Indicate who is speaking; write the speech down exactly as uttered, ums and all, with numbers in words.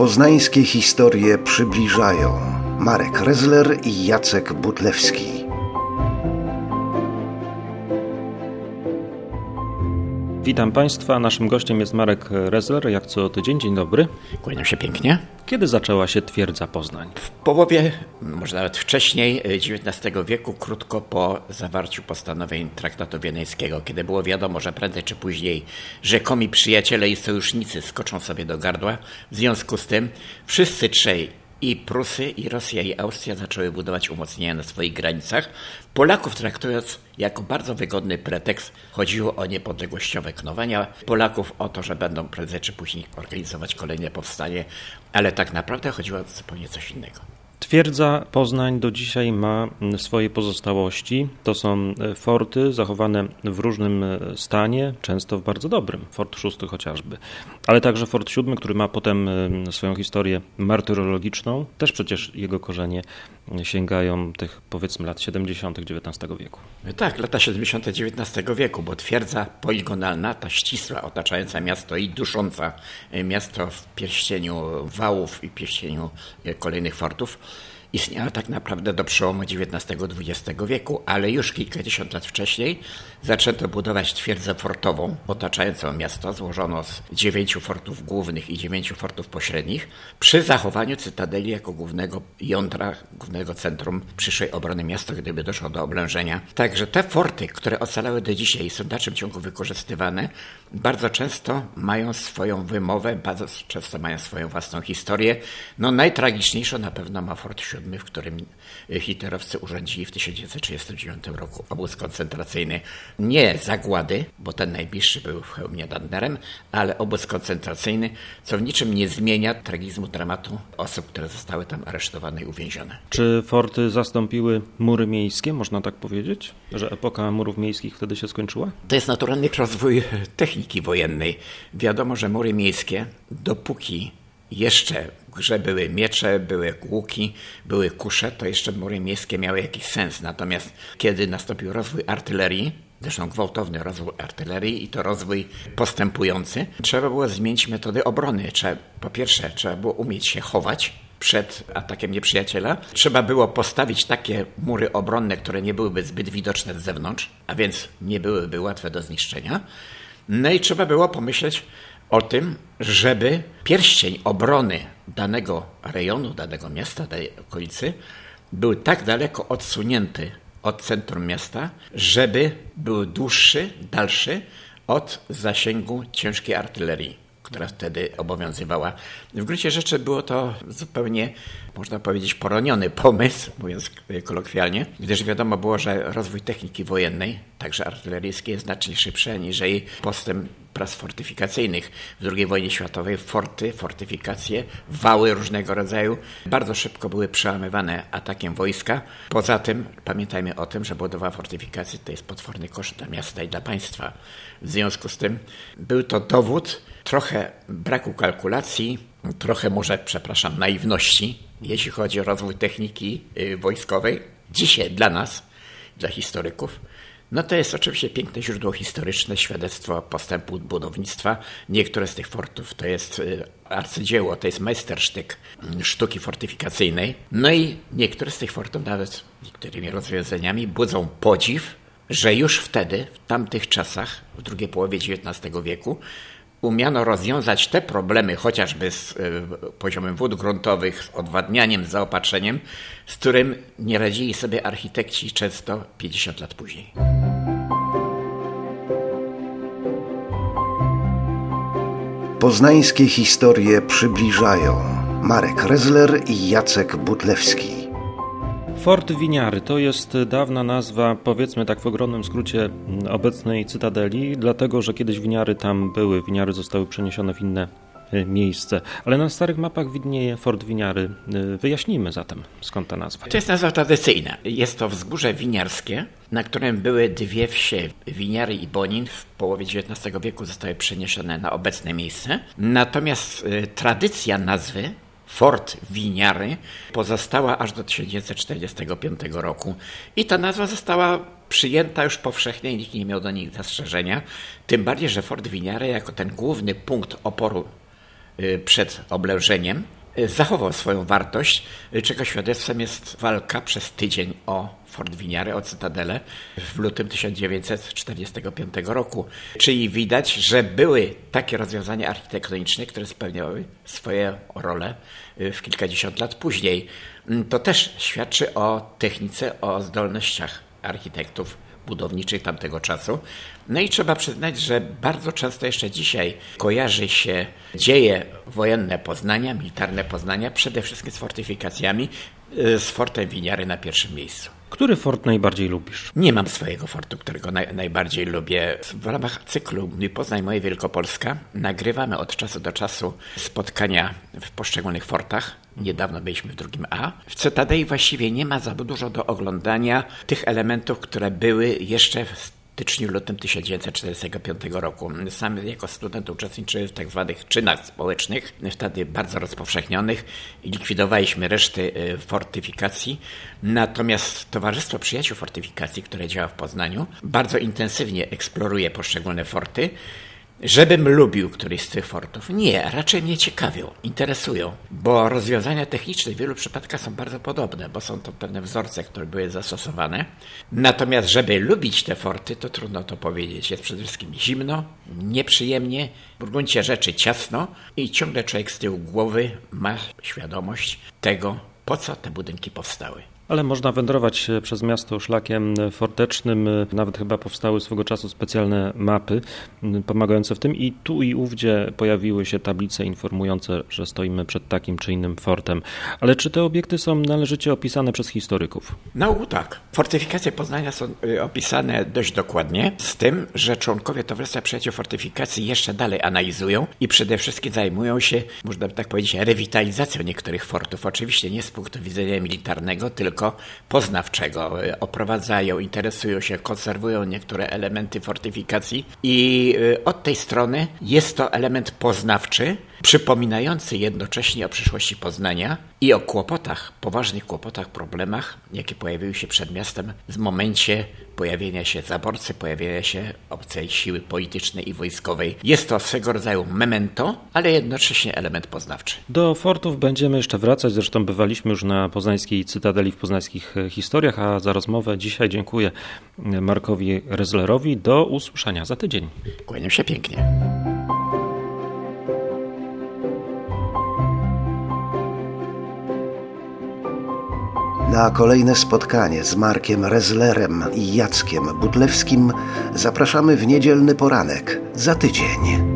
Speaker 1: Poznańskie historie przybliżają Marek Rezler i Jacek Butlewski.
Speaker 2: Witam Państwa, naszym gościem jest Marek Rezler, jak co tydzień. Dzień dobry.
Speaker 3: Kłaniam się pięknie.
Speaker 2: Kiedy zaczęła się twierdza Poznań?
Speaker 3: W połowie, może nawet wcześniej, dziewiętnastego wieku, krótko po zawarciu postanowień traktatu wiedeńskiego, kiedy było wiadomo, że prędzej czy później rzekomi przyjaciele i sojusznicy skoczą sobie do gardła. W związku z tym wszyscy trzej, i Prusy, i Rosja, i Austria zaczęły budować umocnienia na swoich granicach. Polaków traktując jako bardzo wygodny pretekst, chodziło o niepodległościowe knowania Polaków, o to, że będą prędzej czy później organizować kolejne powstanie, ale tak naprawdę chodziło o zupełnie coś innego.
Speaker 2: Twierdza Poznań do dzisiaj ma swoje pozostałości. To są forty zachowane w różnym stanie, często w bardzo dobrym. Fort szósty chociażby. Ale także Fort siódmy, który ma potem swoją historię martyrologiczną. Też przecież jego korzenie sięgają tych, powiedzmy, lat siedemdziesiątych dziewiętnastego wieku.
Speaker 3: Tak, lata siedemdziesiąte dziewiętnastego wieku, bo twierdza poligonalna, ta ścisła, otaczająca miasto i dusząca miasto w pierścieniu wałów i pierścieniu kolejnych fortów, istniała tak naprawdę do przełomu dziewiętnastego dwudziestego wieku, ale już kilkadziesiąt lat wcześniej zaczęto budować twierdzę fortową otaczającą miasto, złożoną z dziewięciu fortów głównych i dziewięciu fortów pośrednich, przy zachowaniu cytadeli jako głównego jądra, głównego centrum przyszłej obrony miasta, gdyby doszło do oblężenia. Także te forty, które ocalały do dzisiaj i są w dalszym ciągu wykorzystywane, bardzo często mają swoją wymowę, bardzo często mają swoją własną historię. No najtragiczniejszą na pewno ma Fort siódmy, w którym hitlerowcy urządzili w tysiąc dziewięćset trzydziestym dziewiątym roku obóz koncentracyjny. Nie zagłady, bo ten najbliższy był w Chełmie nad Nerem, ale obóz koncentracyjny, co w niczym nie zmienia tragizmu dramatu osób, które zostały tam aresztowane i uwięzione.
Speaker 2: Czy forty zastąpiły mury miejskie, można tak powiedzieć? Że epoka murów miejskich wtedy się skończyła?
Speaker 3: To jest naturalny rozwój techniki wojennej. Wiadomo, że mury miejskie, dopóki jeszcze w grze były miecze, były łuki, były kusze, to jeszcze mury miejskie miały jakiś sens. Natomiast kiedy nastąpił rozwój artylerii, zresztą gwałtowny rozwój artylerii i to rozwój postępujący, trzeba było zmienić metody obrony. Trzeba, po pierwsze, trzeba było umieć się chować przed atakiem nieprzyjaciela. Trzeba było postawić takie mury obronne, które nie byłyby zbyt widoczne z zewnątrz, a więc nie byłyby łatwe do zniszczenia. No i trzeba było pomyśleć o tym, żeby pierścień obrony danego rejonu, danego miasta, danej okolicy był tak daleko odsunięty od centrum miasta, żeby był dłuższy, dalszy od zasięgu ciężkiej artylerii, która wtedy obowiązywała. W gruncie rzeczy było to zupełnie, można powiedzieć, poroniony pomysł, mówiąc kolokwialnie, gdyż wiadomo było, że rozwój techniki wojennej, także artyleryjskiej, jest znacznie szybszy aniżeli postęp prac fortyfikacyjnych. W drugiej wojnie światowej forty, fortyfikacje, wały różnego rodzaju bardzo szybko były przełamywane atakiem wojska. Poza tym pamiętajmy o tym, że budowa fortyfikacji to jest potworny koszt dla miasta i dla państwa. W związku z tym był to dowód trochę braku kalkulacji, trochę może, przepraszam, naiwności, jeśli chodzi o rozwój techniki wojskowej. Dzisiaj dla nas, dla historyków, no to jest oczywiście piękne źródło historyczne, świadectwo postępu budownictwa. Niektóre z tych fortów to jest arcydzieło, to jest majstersztyk sztuki fortyfikacyjnej. No i niektóre z tych fortów nawet niektórymi rozwiązaniami budzą podziw, że już wtedy, w tamtych czasach, w drugiej połowie dziewiętnastego wieku, umiano rozwiązać te problemy chociażby z y, poziomem wód gruntowych, z odwadnianiem, z zaopatrzeniem, z którym nie radzili sobie architekci często pięćdziesiąt lat później.
Speaker 1: Poznańskie historie przybliżają Marek Rezler i Jacek Butlewski.
Speaker 2: Fort Winiary to jest dawna nazwa, powiedzmy tak w ogromnym skrócie, obecnej Cytadeli, dlatego że kiedyś Winiary tam były, Winiary zostały przeniesione w inne miejsce. Ale na starych mapach widnieje Fort Winiary. Wyjaśnijmy zatem, skąd ta nazwa.
Speaker 3: To jest nazwa tradycyjna. Jest to wzgórze winiarskie, na którym były dwie wsie, Winiary i Bonin. W połowie dziewiętnastego wieku zostały przeniesione na obecne miejsce. Natomiast y, tradycja nazwy Fort Winiary pozostała aż do tysiąc dziewięćset czterdziestego piątego roku i ta nazwa została przyjęta już powszechnie i nikt nie miał do niej zastrzeżenia. Tym bardziej, że Fort Winiary jako ten główny punkt oporu przed oblężeniem, zachował swoją wartość, czego świadectwem jest walka przez tydzień o Fort Winiary, o Cytadelę w lutym tysiąc dziewięćset czterdziestego piątego roku. Czyli widać, że były takie rozwiązania architektoniczne, które spełniały swoje role w kilkadziesiąt lat później. To też świadczy o technice, o zdolnościach architektów budowniczych tamtego czasu. No i trzeba przyznać, że bardzo często jeszcze dzisiaj kojarzy się dzieje wojenne Poznania, militarne Poznania, przede wszystkim z fortyfikacjami, z Fortem Winiary na pierwszym miejscu.
Speaker 2: Który fort najbardziej lubisz?
Speaker 3: Nie mam swojego fortu, którego naj, najbardziej lubię. W ramach cyklu Mój Poznań, Moja Wielkopolska nagrywamy od czasu do czasu spotkania w poszczególnych fortach. Niedawno byliśmy w drugim A. W Cytadeli właściwie nie ma za dużo do oglądania tych elementów, które były jeszcze w styczniu, lutym tysiąc dziewięćset czterdziestego piątego roku. Sam jako student uczestniczyłem w tak zwanych czynach społecznych, wtedy bardzo rozpowszechnionych. Likwidowaliśmy reszty fortyfikacji. Natomiast Towarzystwo Przyjaciół Fortyfikacji, które działa w Poznaniu, bardzo intensywnie eksploruje poszczególne forty. Żebym lubił któryś z tych fortów? Nie, raczej mnie ciekawią, interesują, bo rozwiązania techniczne w wielu przypadkach są bardzo podobne, bo są to pewne wzorce, które były zastosowane. Natomiast żeby lubić te forty, to trudno to powiedzieć. Jest przede wszystkim zimno, nieprzyjemnie, w gruncie rzeczy ciasno i ciągle człowiek z tyłu głowy ma świadomość tego, po co te budynki powstały.
Speaker 2: Ale można wędrować przez miasto szlakiem fortecznym. Nawet chyba powstały swego czasu specjalne mapy pomagające w tym i tu i ówdzie pojawiły się tablice informujące, że stoimy przed takim czy innym fortem. Ale czy te obiekty są należycie opisane przez historyków?
Speaker 3: Na ogół tak. Fortyfikacje Poznania są opisane dość dokładnie, z tym, że członkowie Towarzystwa Przyjaciół Fortyfikacji jeszcze dalej analizują i przede wszystkim zajmują się, można by tak powiedzieć, rewitalizacją niektórych fortów. Oczywiście nie z punktu widzenia militarnego, tylko tylko poznawczego. Oprowadzają, interesują się, konserwują niektóre elementy fortyfikacji i od tej strony jest to element poznawczy, przypominający jednocześnie o przyszłości Poznania i o kłopotach, poważnych kłopotach, problemach, jakie pojawiły się przed miastem w momencie pojawienia się zaborcy, pojawienia się obcej siły politycznej i wojskowej. Jest to swego rodzaju memento, ale jednocześnie element poznawczy.
Speaker 2: Do fortów będziemy jeszcze wracać, zresztą bywaliśmy już na poznańskiej Cytadeli w poznańskich historiach, a za rozmowę dzisiaj dziękuję Markowi Rezlerowi. Do usłyszenia za tydzień.
Speaker 3: Kłaniam się pięknie.
Speaker 1: Na kolejne spotkanie z Markiem Rezlerem i Jackiem Butlewskim zapraszamy w niedzielny poranek za tydzień.